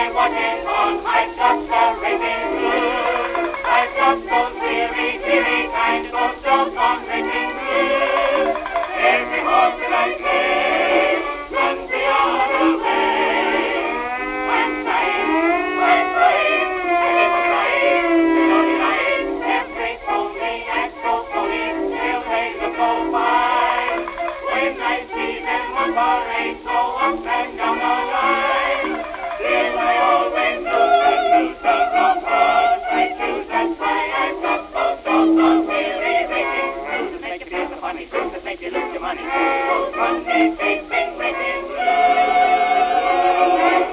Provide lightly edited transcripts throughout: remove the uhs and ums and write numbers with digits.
my watches on, I've got a racing blue. I've got those weary, weary kind of those on racing blue. Every horse that I play runs the other way. I'm flying, and it's right, the only line. Every pony and so pony till they look so fine. When I see them on parade, go up and down the line, still I always lose those horse I choose. That's why I've got those dogs on weary racing through to make you feel so funny, through to make you lose your money. Those Monday chasing racing blues.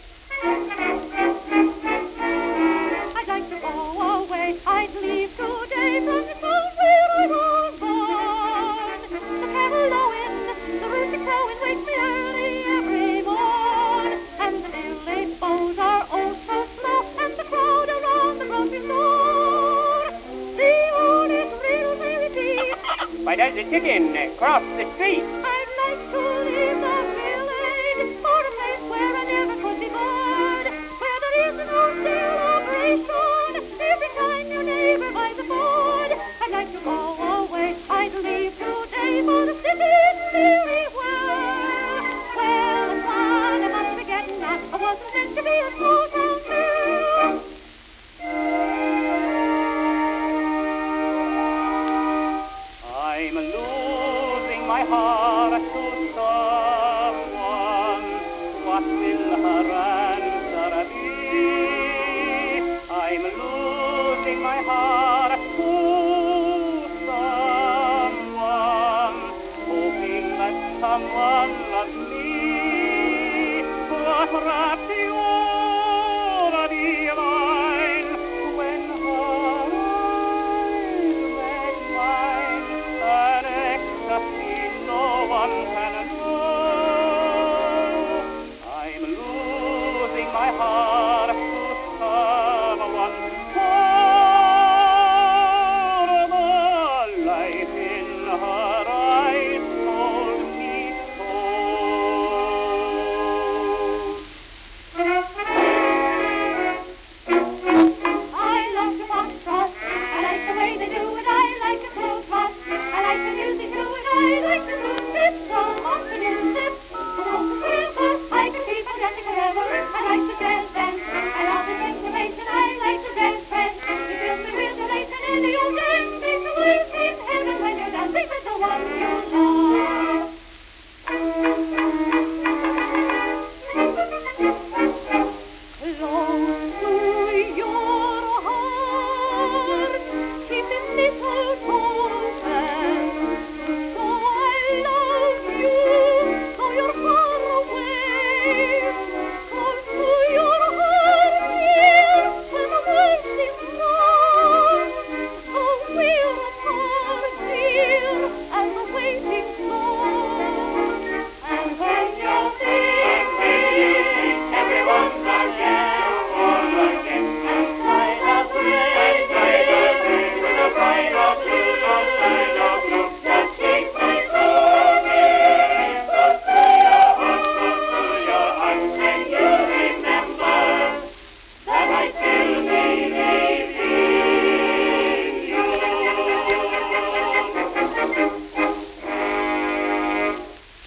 I'd like to go away, I'd leave today from the town where I was born. The carolowing, the rooster crowing wakes me early every morn. And the village bows are oh so slow, and the crowd around the grocery store. The honest little Mary Pete. Why does the chicken cross the street? I'd like to leave the village for a place where I never could be bored, where there is no celebration every time your neighbor buys a Ford. I'd like to go away, I'd leave today for the city very well. Well, it's fun, I must be getting on. I wasn't meant to be a small town girl. I'm losing my heart to someone. What will her answer be? I'm losing my heart to someone, hoping that someone loves me. What rapture